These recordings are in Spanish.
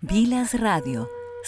Vilas Radio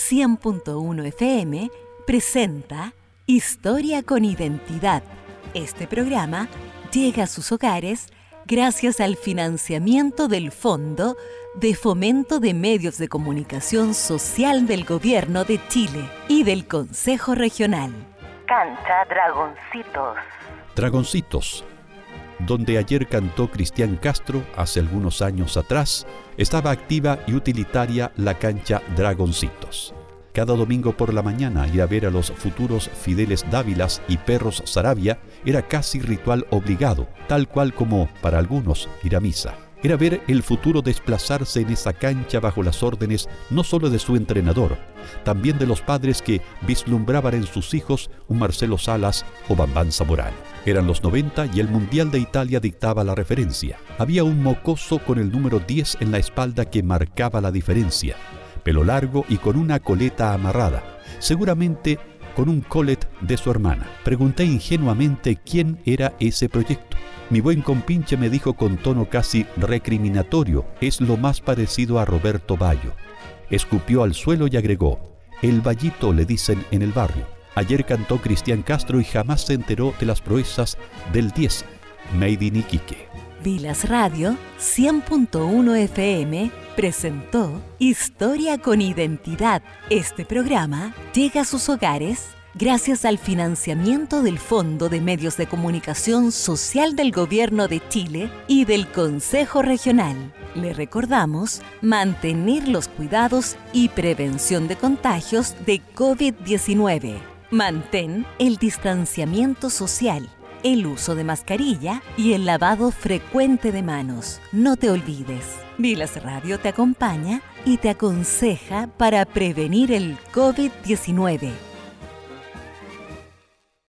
100.1 FM presenta Historia con Identidad. Este programa llega a sus hogares gracias al financiamiento del Fondo de Fomento de Medios de Comunicación Social del Gobierno de Chile y del Consejo Regional. Cancha Dragoncitos. Dragoncitos, donde ayer cantó Cristian Castro hace algunos años atrás, estaba activa y utilitaria la cancha Dragoncitos. Cada domingo por la mañana ir a ver a los futuros Fideles Dávilas y Perros Saravia era casi ritual obligado, tal cual como, para algunos, ir a misa. Era ver el futuro desplazarse en esa cancha bajo las órdenes no solo de su entrenador, también de los padres que vislumbraban en sus hijos un Marcelo Salas o Bambán Zamorano. Eran los 90 y el Mundial de Italia dictaba la referencia. Había un mocoso con el número 10 en la espalda que marcaba la diferencia. Pelo largo y con una coleta amarrada, seguramente con un collet de su hermana. Pregunté ingenuamente quién era ese proyecto. Mi buen compinche me dijo con tono casi recriminatorio: es lo más parecido a Roberto Bayo. Escupió al suelo y agregó: el Bayito le dicen en el barrio. Ayer cantó Cristian Castro y jamás se enteró de las proezas del 10, Made in Iquique. Vilas Radio 100.1 FM presentó Historia con Identidad. Este programa llega a sus hogares gracias al financiamiento del Fondo de Medios de Comunicación Social del Gobierno de Chile y del Consejo Regional. Le recordamos mantener los cuidados y prevención de contagios de COVID-19. Mantén el distanciamiento social, el uso de mascarilla y el lavado frecuente de manos. No te olvides. Vilas Radio te acompaña y te aconseja para prevenir el COVID-19.